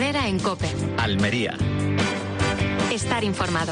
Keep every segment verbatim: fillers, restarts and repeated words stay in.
Herrera en COPE. Almería. Estar informado.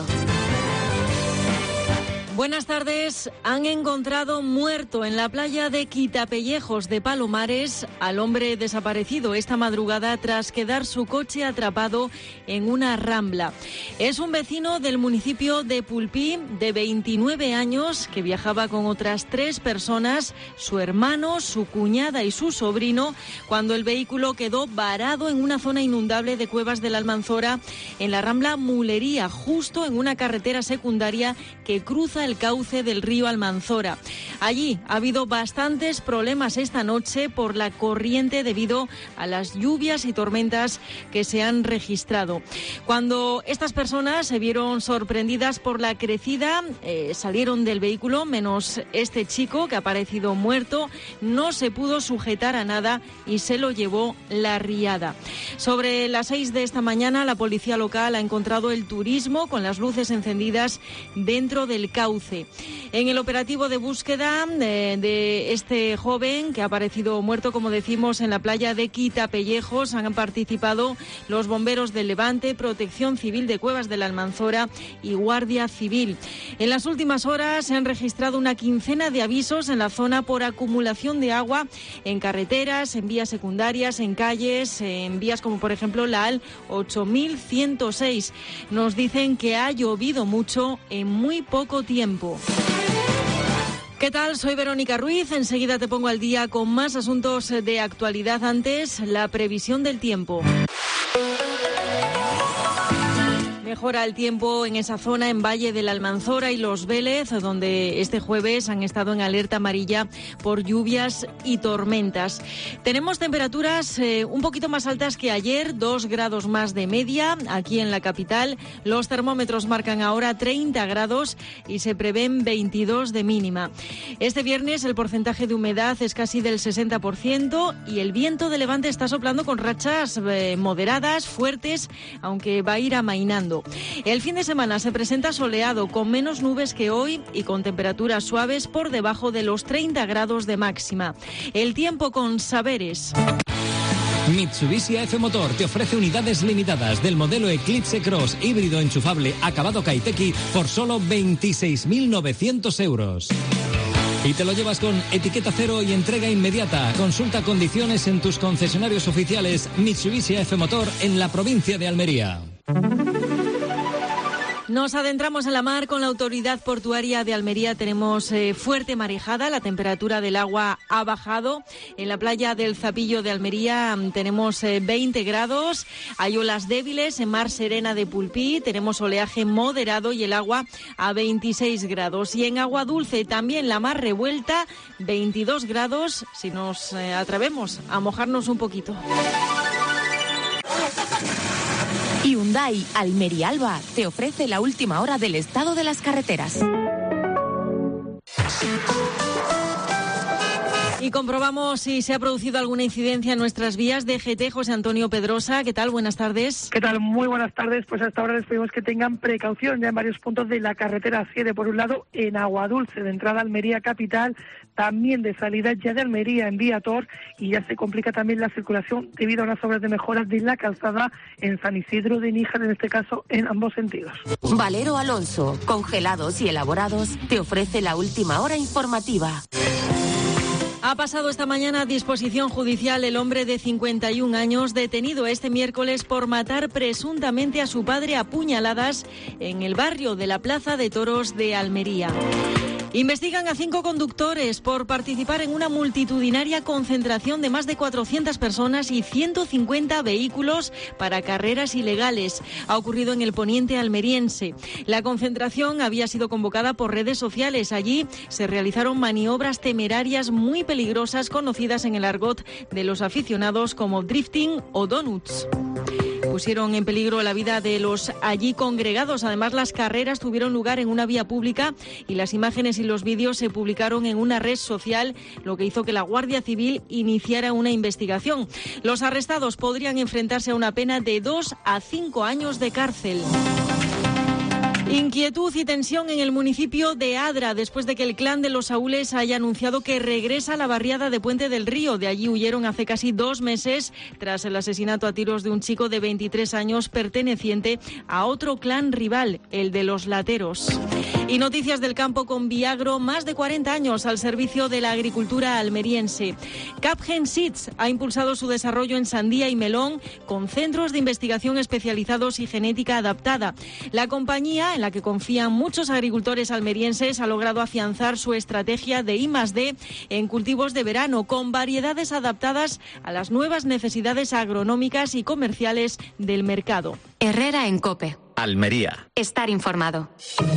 Buenas tardes. Han encontrado muerto en la playa de Quitapellejos de Palomares al hombre desaparecido esta madrugada tras quedar su coche atrapado en una rambla. Es un vecino del municipio de Pulpí de veintinueve años que viajaba con otras tres personas, su hermano, su cuñada y su sobrino, cuando el vehículo quedó varado en una zona inundable de Cuevas de la Almanzora en la rambla Mulería, justo en una carretera secundaria que cruza el cauce del río Almanzora. Allí ha habido bastantes problemas esta noche por la corriente debido a las lluvias y tormentas que se han registrado. Cuando estas personas se vieron sorprendidas por la crecida, eh, salieron del vehículo, menos este chico que ha aparecido muerto, no se pudo sujetar a nada y se lo llevó la riada. Sobre las seis de esta mañana, la policía local ha encontrado el turismo con las luces encendidas dentro del cauce. En el operativo de búsqueda de, de este joven que ha aparecido muerto, como decimos, en la playa de Quitapellejos, han participado los bomberos del Levante, Protección Civil de Cuevas de la Almanzora y Guardia Civil. En las últimas horas se han registrado una quincena de avisos en la zona por acumulación de agua en carreteras, en vías secundarias, en calles, en vías como por ejemplo la A L ocho mil ciento seis. Nos dicen que ha llovido mucho en muy poco tiempo. ¿Qué tal? Soy Verónica Ruiz. Enseguida te pongo al día con más asuntos de actualidad. Antes, la previsión del tiempo. Mejora el tiempo en esa zona, en Valle de la Almanzora y Los Vélez, donde este jueves han estado en alerta amarilla por lluvias y tormentas. Tenemos temperaturas eh, un poquito más altas que ayer, dos grados más de media aquí en la capital. Los termómetros marcan ahora treinta grados y se prevén veintidós de mínima. Este viernes el porcentaje de humedad es casi del sesenta por ciento y el viento de levante está soplando con rachas eh, moderadas, fuertes, aunque va a ir amainando. El fin de semana se presenta soleado, con menos nubes que hoy y con temperaturas suaves por debajo de los treinta grados de máxima. El tiempo con Saberes. Mitsubishi A F Motor te ofrece unidades limitadas del modelo Eclipse Cross híbrido enchufable acabado Kaiteki por solo veintiséis mil novecientos euros. Y te lo llevas con etiqueta cero y entrega inmediata. Consulta condiciones en tus concesionarios oficiales Mitsubishi A F Motor en la provincia de Almería. Nos adentramos en la mar con la Autoridad Portuaria de Almería. Tenemos eh, fuerte marejada, la temperatura del agua ha bajado. En la playa del Zapillo de Almería um, tenemos eh, veinte grados, hay olas débiles. En Mar Serena de Pulpí tenemos oleaje moderado y el agua a veintiséis grados. Y en Agua Dulce también la mar revuelta, veintidós grados, si nos eh, atrevemos a mojarnos un poquito. Hyundai Almería Alba te ofrece la última hora del estado de las carreteras. Y comprobamos si se ha producido alguna incidencia en nuestras vías. D G T, José Antonio Pedrosa, ¿qué tal? Buenas tardes. ¿Qué tal? Muy buenas tardes. Pues hasta ahora les pedimos que tengan precaución ya en varios puntos de la carretera siete. Por un lado, en Agua Dulce, de entrada a Almería capital, también de salida ya de Almería en Vía Tor, y ya se complica también la circulación debido a unas obras de mejoras de la calzada en San Isidro de Níjar, en este caso en ambos sentidos. Valero Alonso, congelados y elaborados, te ofrece la última hora informativa. Ha pasado esta mañana a disposición judicial el hombre de cincuenta y un años detenido este miércoles por matar presuntamente a su padre a puñaladas en el barrio de la Plaza de Toros de Almería. Investigan a cinco conductores por participar en una multitudinaria concentración de más de cuatrocientas personas y ciento cincuenta vehículos para carreras ilegales. Ha ocurrido en el poniente almeriense. La concentración había sido convocada por redes sociales. Allí se realizaron maniobras temerarias muy peligrosas conocidas en el argot de los aficionados como drifting o donuts. Pusieron en peligro la vida de los allí congregados. Además, las carreras tuvieron lugar en una vía pública y las imágenes y los vídeos se publicaron en una red social, lo que hizo que la Guardia Civil iniciara una investigación. Los arrestados podrían enfrentarse a una pena de dos a cinco años de cárcel. Inquietud y tensión en el municipio de Adra después de que el clan de los Saúles haya anunciado que regresa a la barriada de Puente del Río. De allí huyeron hace casi dos meses tras el asesinato a tiros de un chico de veintitrés años perteneciente a otro clan rival, el de los Lateros. Y noticias del campo con Viagro, más de cuarenta años al servicio de la agricultura almeriense. Capgen Seeds ha impulsado su desarrollo en sandía y melón con centros de investigación especializados y genética adaptada. La compañía, en la que confían muchos agricultores almerienses, ha logrado afianzar su estrategia de I más D en cultivos de verano con variedades adaptadas a las nuevas necesidades agronómicas y comerciales del mercado. Herrera en COPE. Almería. Estar informado.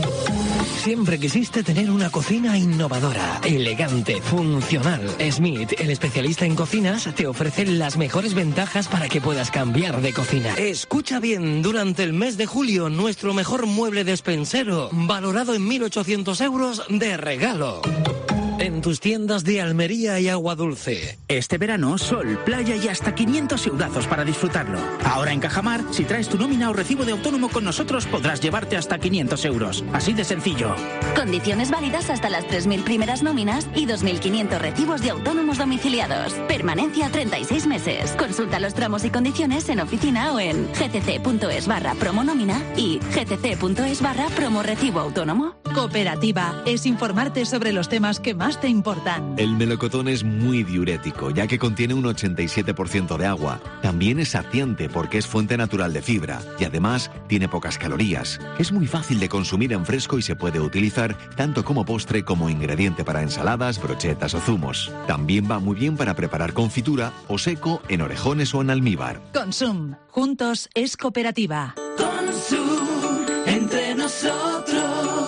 Siempre quisiste tener una cocina innovadora, elegante, funcional. Smith, el especialista en cocinas, te ofrece las mejores ventajas para que puedas cambiar de cocina. Escucha bien, durante el mes de julio, nuestro mejor mueble despensero, valorado en mil ochocientos euros de regalo. En tus tiendas de Almería y Agua Dulce. Este verano, sol, playa y hasta quinientos eurazos para disfrutarlo. Ahora en Cajamar, si traes tu nómina o recibo de autónomo con nosotros, podrás llevarte hasta quinientos euros. Así de sencillo. Condiciones válidas hasta las tres mil primeras nóminas y dos mil quinientos recibos de autónomos domiciliados. Permanencia treinta y seis meses. Consulta los tramos y condiciones en oficina o en gtc.es barra promo nómina y gtc.es barra promo recibo autónomo. Cooperativa es informarte sobre los temas que más te importan. El melocotón es muy diurético, ya que contiene un ochenta y siete por ciento de agua. También es saciante porque es fuente natural de fibra y además tiene pocas calorías. Es muy fácil de consumir en fresco y se puede utilizar tanto como postre como ingrediente para ensaladas, brochetas o zumos. También va muy bien para preparar confitura o seco en orejones o en almíbar. Consum. Juntos es cooperativa. Consum. Entre nosotros.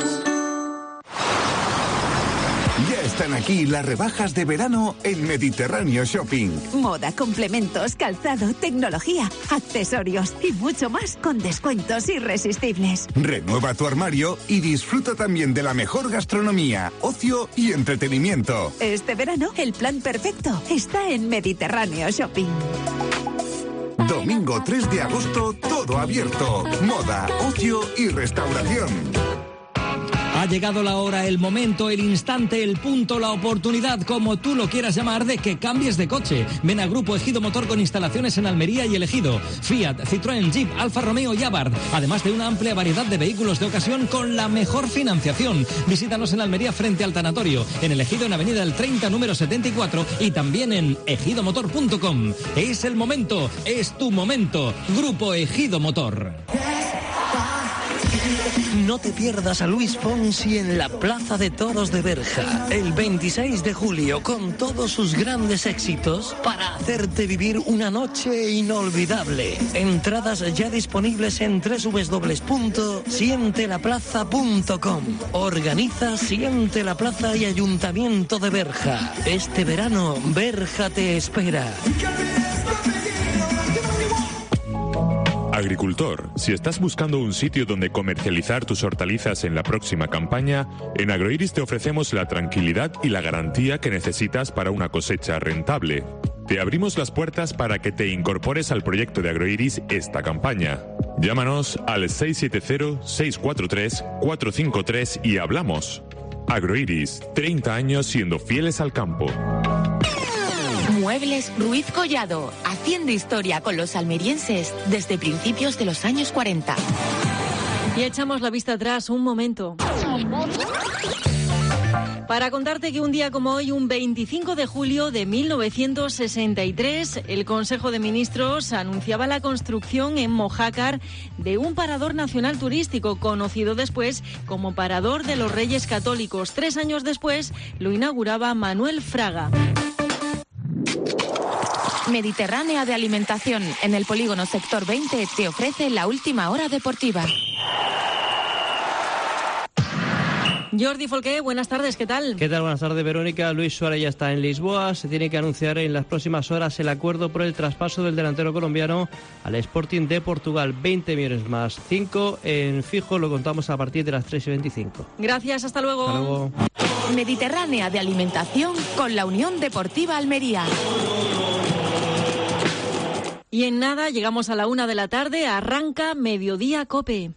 Ya están aquí las rebajas de verano en Mediterráneo Shopping. Moda, complementos, calzado, tecnología, accesorios y mucho más con descuentos irresistibles. Renueva tu armario y disfruta también de la mejor gastronomía, ocio y entretenimiento. Este verano, el plan perfecto está en Mediterráneo Shopping. Domingo tres de agosto, todo abierto. Moda, ocio y restauración. Ha llegado la hora, el momento, el instante, el punto, la oportunidad, como tú lo quieras llamar, de que cambies de coche. Ven a Grupo Ejido Motor con instalaciones en Almería y El Ejido. Fiat, Citroën, Jeep, Alfa Romeo y Abarth. Además de una amplia variedad de vehículos de ocasión con la mejor financiación. Visítanos en Almería frente al tanatorio. En El Ejido en Avenida del treinta, número setenta y cuatro. Y también en ejido motor punto com. Es el momento, es tu momento. Grupo Ejido Motor. No te pierdas a Luis Fonsi en la Plaza de Toros de Berja el veintiséis de julio con todos sus grandes éxitos para hacerte vivir una noche inolvidable. Entradas ya disponibles en doble u doble u doble u punto siente la plaza punto com. Organiza Siente la Plaza y Ayuntamiento de Berja. Este verano Berja te espera. Agricultor, si estás buscando un sitio donde comercializar tus hortalizas en la próxima campaña, en Agroiris te ofrecemos la tranquilidad y la garantía que necesitas para una cosecha rentable. Te abrimos las puertas para que te incorpores al proyecto de Agroiris esta campaña. Llámanos al seis siete cero, seis cuatro tres, cuatro cinco tres y hablamos. Agroiris, treinta años siendo fieles al campo. Muebles Ruiz Collado, haciendo historia con los almerienses desde principios de los años cuarenta. Y echamos la vista atrás un momento para contarte que un día como hoy, un veinticinco de julio de mil novecientos sesenta y tres, el Consejo de Ministros anunciaba la construcción en Mojácar de un parador nacional turístico, conocido después como Parador de los Reyes Católicos. Tres años después lo inauguraba Manuel Fraga. Mediterránea de Alimentación, en el polígono Sector veinte, te ofrece la última hora deportiva. Jordi Folqué, buenas tardes, ¿qué tal? ¿Qué tal? Buenas tardes, Verónica. Luis Suárez ya está en Lisboa. Se tiene que anunciar en las próximas horas el acuerdo por el traspaso del delantero colombiano al Sporting de Portugal. veinte millones más cinco en fijo, lo contamos a partir de las tres y veinticinco. Gracias, hasta luego. Hasta luego. Mediterránea de Alimentación con la Unión Deportiva Almería. Y en nada, llegamos a la una de la tarde, arranca Mediodía COPE.